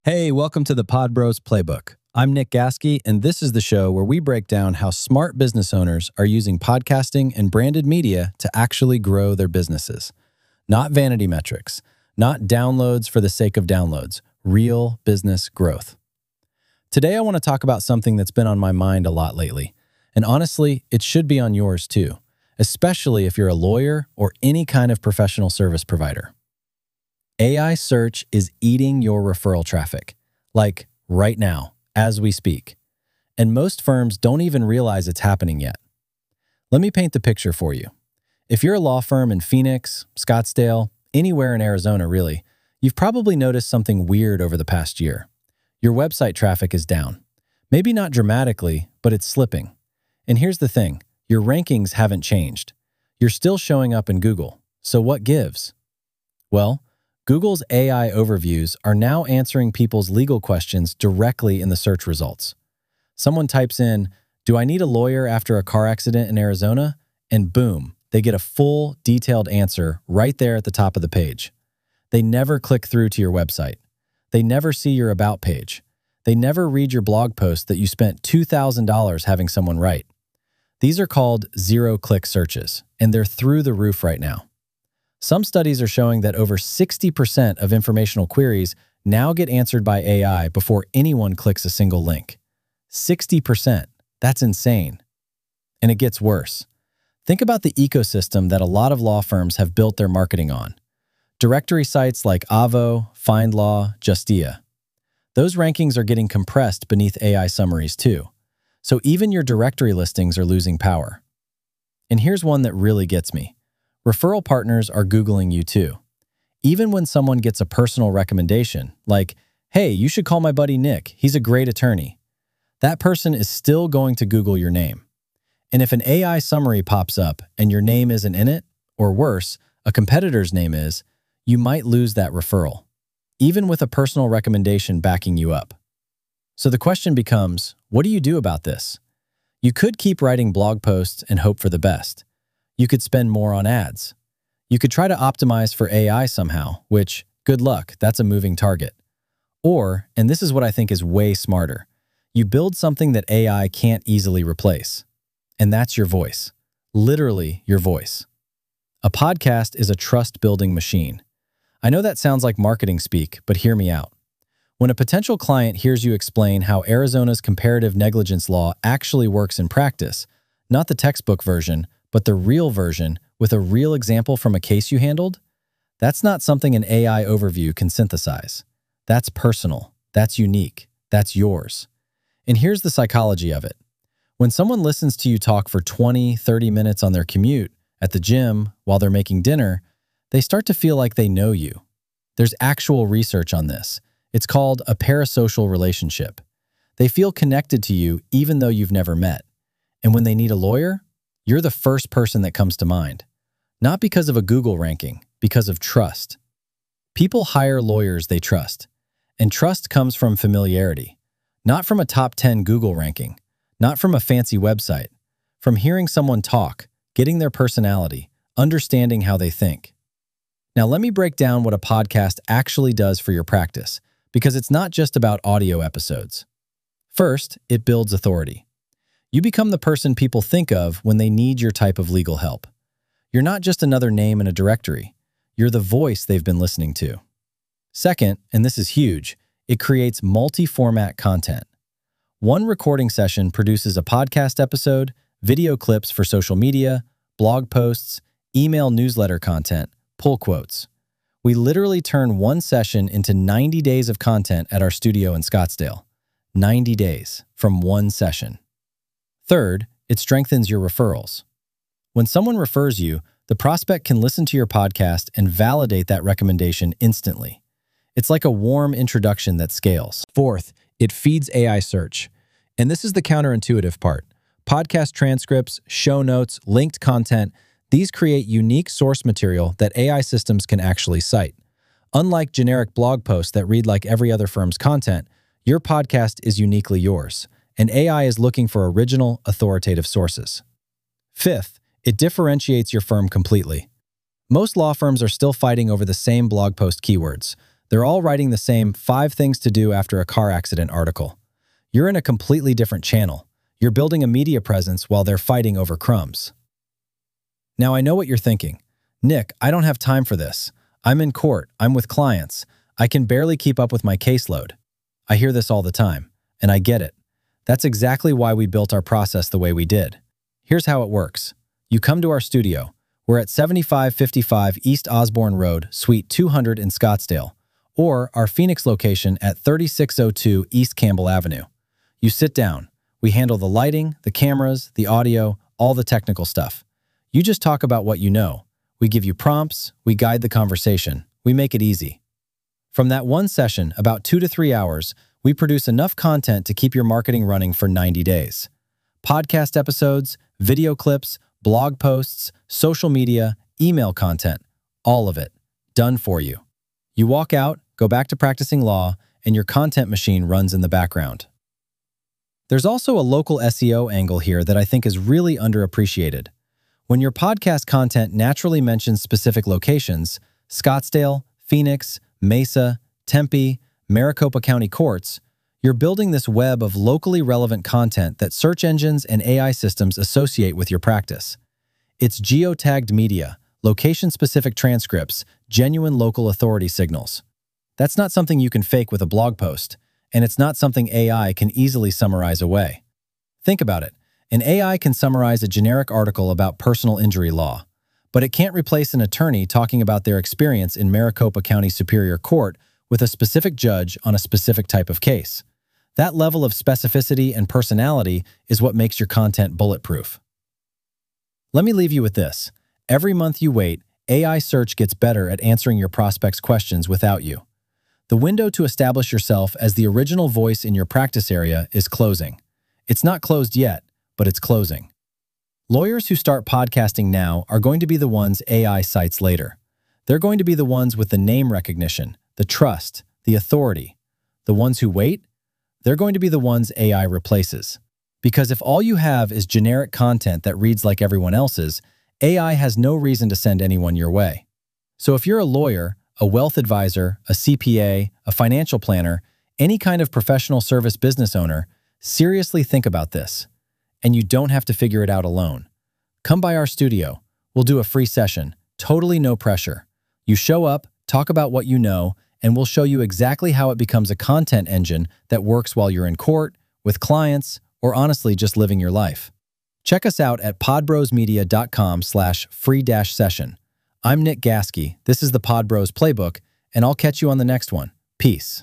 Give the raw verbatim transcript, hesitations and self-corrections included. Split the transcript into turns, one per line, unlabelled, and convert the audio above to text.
Hey, welcome to the Pod Bros Playbook. I'm Nick Gasky, and this is the show where we break down how smart business owners are using podcasting and branded media to actually grow their businesses. Not vanity metrics, not downloads for the sake of downloads, real business growth. Today, I want to talk about something that's been on my mind a lot lately, and honestly, it should be on yours too, especially if you're a lawyer or any kind of professional service provider. A I search is eating your referral traffic, like right now, as we speak. And most firms don't even realize it's happening yet. Let me paint the picture for you. If you're a law firm in Phoenix, Scottsdale, anywhere in Arizona really, you've probably noticed something weird over the past year. Your website traffic is down. Maybe not dramatically, but it's slipping. And here's the thing, your rankings haven't changed. You're still showing up in Google. So what gives? Well, Google's A I overviews are now answering people's legal questions directly in the search results. Someone types in, "Do I need a lawyer after a car accident in Arizona?" And boom, they get a full, detailed answer right there at the top of the page. They never click through to your website. They never see your About page. They never read your blog post that you spent two thousand dollars having someone write. These are called zero-click searches, and they're through the roof right now. Some studies are showing that over sixty percent of informational queries now get answered by A I before anyone clicks a single link. sixty percent. That's insane. And it gets worse. Think about the ecosystem that a lot of law firms have built their marketing on. Directory sites like Avvo, FindLaw, Justia. Those rankings are getting compressed beneath A I summaries too. So even your directory listings are losing power. And here's one that really gets me. Referral partners are Googling you too. Even when someone gets a personal recommendation, like, "Hey, you should call my buddy Nick, he's a great attorney," that person is still going to Google your name. And if an A I summary pops up and your name isn't in it, or worse, a competitor's name is, you might lose that referral, even with a personal recommendation backing you up. So the question becomes, what do you do about this? You could keep writing blog posts and hope for the best. You could spend more on ads. You could try to optimize for A I somehow, which, good luck, that's a moving target. Or, and this is what I think is way smarter, you build something that A I can't easily replace. And that's your voice. Literally your voice. A podcast is a trust-building machine. I know that sounds like marketing speak, but hear me out. When a potential client hears you explain how Arizona's comparative negligence law actually works in practice, not the textbook version, but the real version with a real example from a case you handled, that's not something an A I overview can synthesize. That's personal. That's unique. That's yours. And here's the psychology of it. When someone listens to you talk for twenty, thirty minutes on their commute, at the gym, while they're making dinner, they start to feel like they know you. There's actual research on this. It's called a parasocial relationship. They feel connected to you even though you've never met. And when they need a lawyer, you're the first person that comes to mind. Not because of a Google ranking, because of trust. People hire lawyers they trust. And trust comes from familiarity. Not from a top ten Google ranking. Not from a fancy website. From hearing someone talk, getting their personality, understanding how they think. Now let me break down what a podcast actually does for your practice, because it's not just about audio episodes. First, it builds authority. You become the person people think of when they need your type of legal help. You're not just another name in a directory. You're the voice they've been listening to. Second, and this is huge, it creates multi-format content. One recording session produces a podcast episode, video clips for social media, blog posts, email newsletter content, pull quotes. We literally turn one session into ninety days of content at our studio in Scottsdale. ninety days from one session. Third, it strengthens your referrals. When someone refers you, the prospect can listen to your podcast and validate that recommendation instantly. It's like a warm introduction that scales. Fourth, it feeds A I search. And this is the counterintuitive part. Podcast transcripts, show notes, linked content, these create unique source material that A I systems can actually cite. Unlike generic blog posts that read like every other firm's content, your podcast is uniquely yours. And A I is looking for original, authoritative sources. Fifth, it differentiates your firm completely. Most law firms are still fighting over the same blog post keywords. They're all writing the same five things to do after a car accident article. You're in a completely different channel. You're building a media presence while they're fighting over crumbs. Now, I know what you're thinking. Nick, I don't have time for this. I'm in court. I'm with clients. I can barely keep up with my caseload. I hear this all the time, and I get it. That's exactly why we built our process the way we did. Here's how it works. You come to our studio. We're at seventy-five fifty-five East Osborne Road, Suite two hundred in Scottsdale, or our Phoenix location at thirty-six oh two East Campbell Avenue. You sit down. We handle the lighting, the cameras, the audio, all the technical stuff. You just talk about what you know. We give you prompts. We guide the conversation. We make it easy. From that one session, about two to three hours, we produce enough content to keep your marketing running for ninety days. Podcast episodes, video clips, blog posts, social media, email content, all of it, done for you. You walk out, go back to practicing law, and your content machine runs in the background. There's also a local S E O angle here that I think is really underappreciated. When your podcast content naturally mentions specific locations, Scottsdale, Phoenix, Mesa, Tempe, Maricopa County courts, you're building this web of locally relevant content that search engines and A I systems associate with your practice. It's geotagged media, location-specific transcripts, genuine local authority signals. That's not something you can fake with a blog post, and it's not something A I can easily summarize away. Think about it. An A I can summarize a generic article about personal injury law, but it can't replace an attorney talking about their experience in Maricopa County Superior Court with a specific judge on a specific type of case. That level of specificity and personality is what makes your content bulletproof. Let me leave you with this. Every month you wait, A I search gets better at answering your prospects' questions without you. The window to establish yourself as the original voice in your practice area is closing. It's not closed yet, but it's closing. Lawyers who start podcasting now are going to be the ones A I cites later. They're going to be the ones with the name recognition, the trust, the authority. The ones who wait, they're going to be the ones A I replaces. Because if all you have is generic content that reads like everyone else's, A I has no reason to send anyone your way. So if you're a lawyer, a wealth advisor, a C P A, a financial planner, any kind of professional service business owner, seriously think about this. And you don't have to figure it out alone. Come by our studio. We'll do a free session, totally no pressure. You show up, talk about what you know, and we'll show you exactly how it becomes a content engine that works while you're in court, with clients, or honestly just living your life. Check us out at podbrosmedia.com slash free dash session. I'm Nick Gasky. This is the Podbros Playbook, and I'll catch you on the next one. Peace.